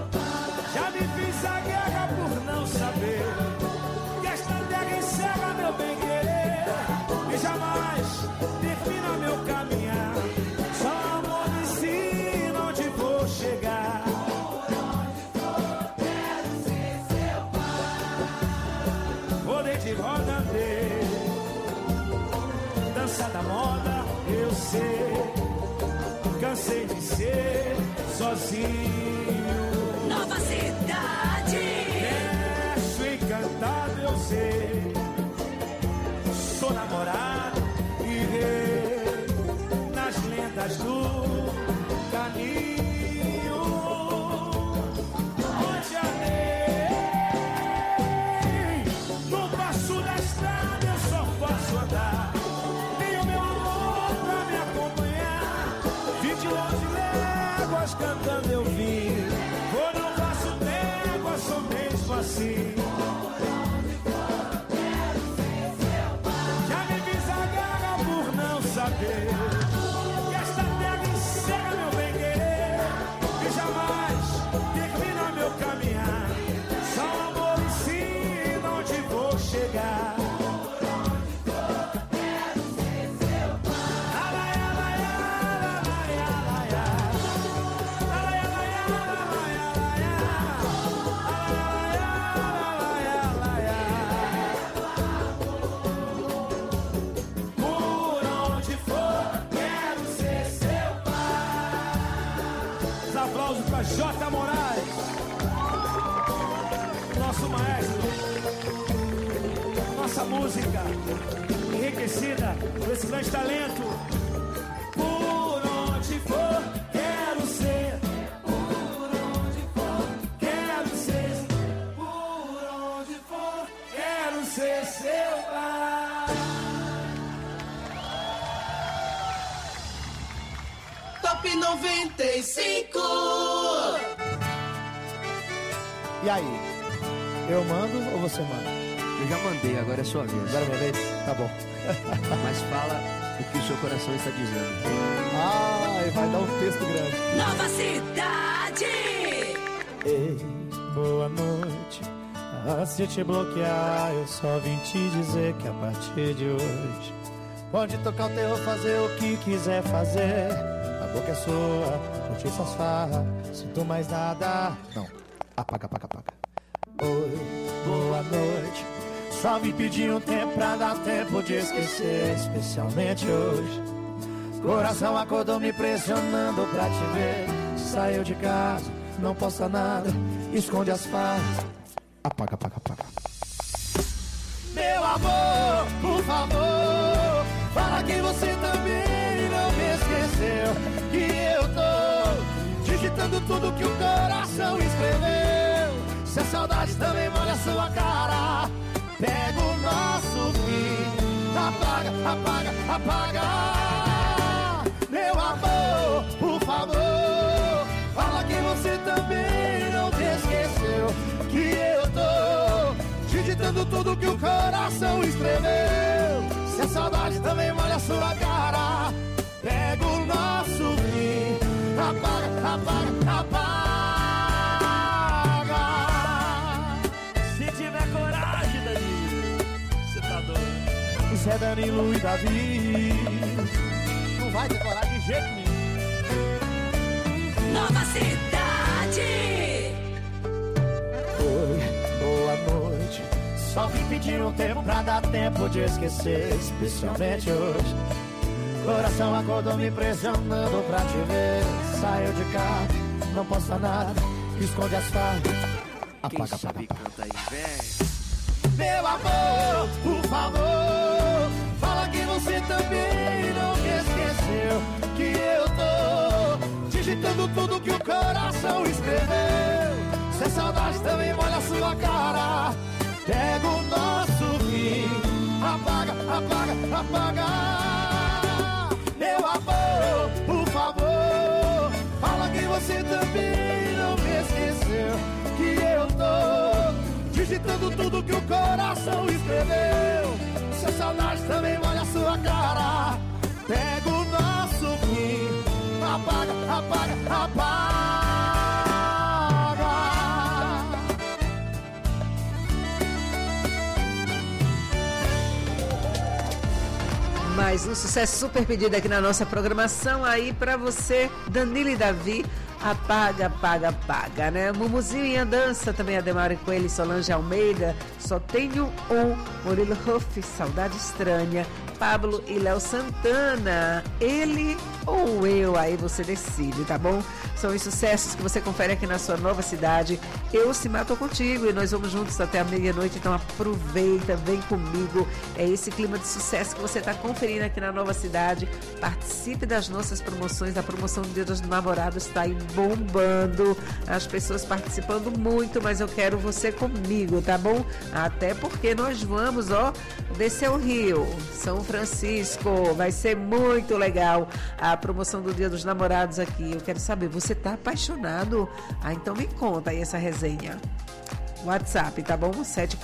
[SPEAKER 15] ser sozinho.
[SPEAKER 13] Nova Cidade.
[SPEAKER 15] Deixo encantado eu ser. Sou namorado e rei nas lendas do caminho. Onde amei, no passo da estrada eu só posso andar. Tenho meu amor pra me acompanhar. 21 léguas cantando eu vim. Quando eu faço trégua, sou mesmo assim. Já me fiz a gaga por não saber que esta terra encerra meu bem-querer e jamais termina meu caminhar. Só o amor ensina onde vou chegar. J. Moraes, nosso maestro, nossa música enriquecida por esse grande talento. Por onde for, quero ser. Por onde for, quero ser. Por onde for, quero ser seu pai.
[SPEAKER 11] Top 95.
[SPEAKER 19] E aí? Eu mando ou você manda?
[SPEAKER 20] Eu já mandei, agora é sua vez.
[SPEAKER 19] Agora é minha vez? Tá bom.
[SPEAKER 20] Mas fala o que o seu coração está dizendo.
[SPEAKER 19] Ai, vai dar um texto grande.
[SPEAKER 13] Nova Cidade.
[SPEAKER 15] Ei, boa noite. Antes de te bloquear, eu só vim te dizer que a partir de hoje pode tocar o terror, fazer o que quiser fazer. A boca é sua, curtir suas farras, sinto mais nada. Não. Apaga. Oi, boa noite. Só me pedi um tempo pra dar tempo de esquecer, especialmente hoje. Coração acordou me pressionando pra te ver. Saiu de casa, não posta nada, esconde as farras. Apaga. Meu amor, por favor, fala que você também não me esqueceu. Que eu tô digitando tudo que o coração escreveu. Se a saudade também molha a sua cara, pega o nosso fim. Apaga. Meu amor, por favor, fala que você também não me esqueceu. Que eu tô digitando tudo que o coração escreveu. Se a saudade também molha a sua cara, pega o nosso fim. Apaga. Se tiver coragem, Danilo, você tá doido. Isso é Danilo e Davi. Não vai ter coragem de jeito nenhum.
[SPEAKER 13] Nova Cidade.
[SPEAKER 15] Oi, boa noite. Só vim pedir um tempo pra dar tempo de esquecer, especialmente hoje. Coração acordou me pressionando pra te ver. Saiu de casa, não posta nada, esconde as farras.
[SPEAKER 20] Quem sabe canta aí, vem.
[SPEAKER 15] Meu amor, por favor, fala que você também não me esqueceu. Que eu tô digitando tudo que o coração escreveu. Se a saudade também molha a sua cara, pega o nosso fim. Apaga. Meu amor, por favor, fala que você também não me esqueceu. Que eu tô digitando tudo que o coração escreveu. Se a saudade também molha a sua cara, pega o nosso fim. Apaga.
[SPEAKER 6] Mais um sucesso super pedido aqui na nossa programação aí pra você, Danilo e Davi. Apaga, né? Mumuzinho e Andança, também Ademar Coelho e Solange Almeida. Só tenho um. Murilo Huff, Saudade Estranha. Pablo e Léo Santana. Ele ou eu, aí você decide, tá bom? São os sucessos que você confere aqui na sua nova cidade. Eu se mato contigo e nós vamos juntos até a meia-noite, então aproveita, vem comigo. É esse clima de sucesso que você está conferindo aqui na nova cidade. Participe das nossas promoções. A promoção do Dia dos Namorados está aí bombando. As pessoas participando muito, mas eu quero você comigo, tá bom? Até porque nós vamos, descer o Rio, São Francisco. Vai ser muito legal a promoção do Dia dos Namorados aqui. Eu quero saber, você tá apaixonado? Então me conta aí essa resenha. WhatsApp, tá bom?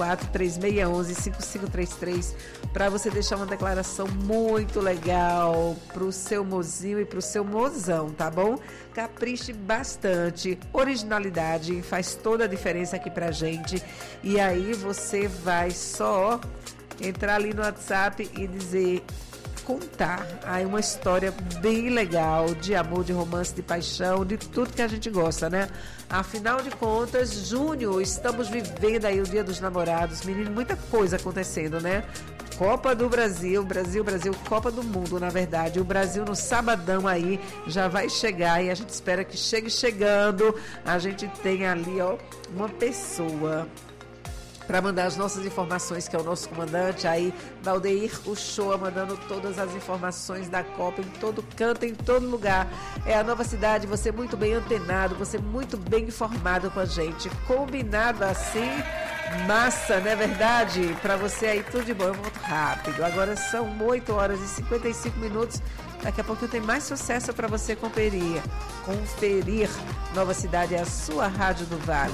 [SPEAKER 6] 7436115533 para você deixar uma declaração muito legal pro seu mozinho e pro seu mozão, tá bom? Capriche bastante, originalidade faz toda a diferença aqui pra gente. E aí você vai só entrar ali no WhatsApp e dizer, contar aí uma história bem legal de amor, de romance, de paixão, de tudo que a gente gosta, né? Afinal de contas, junho, estamos vivendo aí o Dia dos Namorados. Menino, muita coisa acontecendo, né? Copa do Brasil, Brasil, Copa do Mundo, na verdade. O Brasil no sabadão aí já vai chegar e a gente espera que chegue chegando. A gente tem ali, uma pessoa para mandar as nossas informações, que é o nosso comandante aí, Valdeir Uchoa, mandando todas as informações da Copa em todo canto, em todo lugar. É a nova cidade, você muito bem antenado, você muito bem informado com a gente. Combinado assim, massa, não é verdade? Para você aí tudo de bom, eu volto rápido. Agora são 8 horas e 55 minutos. Daqui a pouco tem mais sucesso para você conferir. Nova Cidade é a sua Rádio do Vale.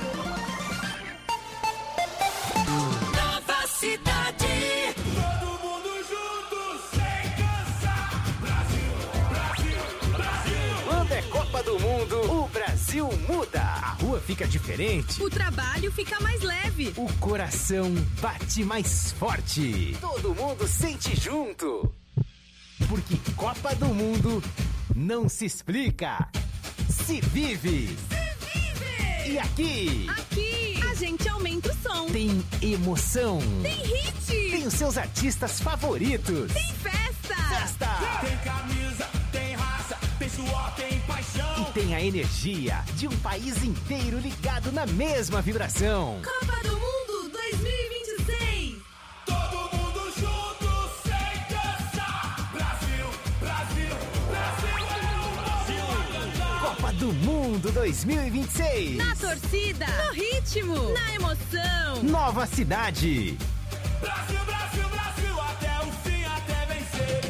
[SPEAKER 13] Cidade.
[SPEAKER 9] Todo mundo junto, sem cansar. Brasil, Brasil, Brasil.
[SPEAKER 7] Quando é Copa do Mundo, o Brasil muda. A rua fica diferente.
[SPEAKER 21] O trabalho fica mais leve.
[SPEAKER 7] O coração bate mais forte. Todo mundo sente junto. Porque Copa do Mundo não se explica, se vive. E aqui
[SPEAKER 21] a gente aumenta o som.
[SPEAKER 7] Tem emoção.
[SPEAKER 21] Tem hit.
[SPEAKER 7] Tem os seus artistas favoritos.
[SPEAKER 21] Tem festa.
[SPEAKER 9] Tem camisa, tem raça, tem suor, tem paixão.
[SPEAKER 7] E tem a energia de um país inteiro ligado na mesma vibração.
[SPEAKER 21] Copa do Mundo 2026.
[SPEAKER 9] Todo mundo junto, sem cansar. Brasil, Brasil, Brasil, Brasil.
[SPEAKER 7] Copa do Mundo 2026.
[SPEAKER 21] Na torcida, no ritmo, na emoção.
[SPEAKER 7] Nova Cidade.
[SPEAKER 9] Brasil, Brasil, Brasil, até o fim, até vencer.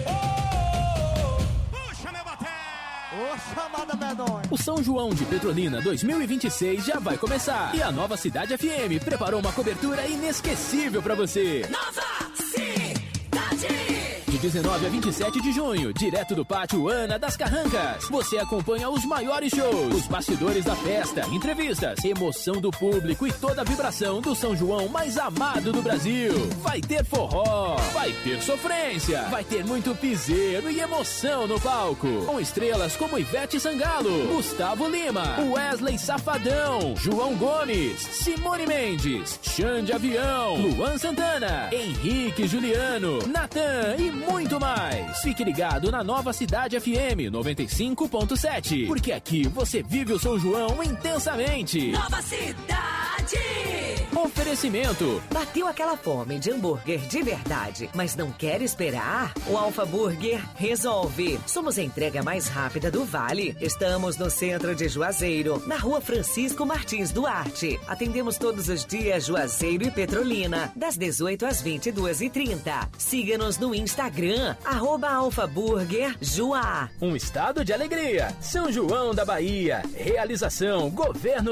[SPEAKER 9] Puxa, meu bater!
[SPEAKER 19] Chamada medonha.
[SPEAKER 14] O São João de Petrolina 2026 já vai começar. E a Nova Cidade FM preparou uma cobertura inesquecível pra você.
[SPEAKER 13] Nova Cidade.
[SPEAKER 14] De 19 a 27 de junho, direto do Pátio Ana das Carrancas, você acompanha os maiores shows, os bastidores da festa, entrevistas, emoção do público e toda a vibração do São João mais amado do Brasil. Vai ter forró, vai ter sofrência, vai ter muito piseiro e emoção no palco. Com estrelas como Ivete Sangalo, Gustavo Lima, Wesley Safadão, João Gomes, Simone Mendes, Xande Avião, Luan Santana, Henrique Juliano, Natan e muito mais. Fique ligado na Nova Cidade FM 95.7, porque aqui você vive o São João intensamente.
[SPEAKER 13] Nova Cidade.
[SPEAKER 14] Oferecimento.
[SPEAKER 16] Bateu aquela fome de hambúrguer de verdade, mas não quer esperar? O Alfa Burger resolve. Somos a entrega mais rápida do Vale. Estamos no centro de Juazeiro, na Rua Francisco Martins Duarte. Atendemos todos os dias Juazeiro e Petrolina, das 18 às 22h30. Siga-nos no Instagram, @AlfaBurgerJuá.
[SPEAKER 14] Um estado de alegria. São João da Bahia. Realização Governo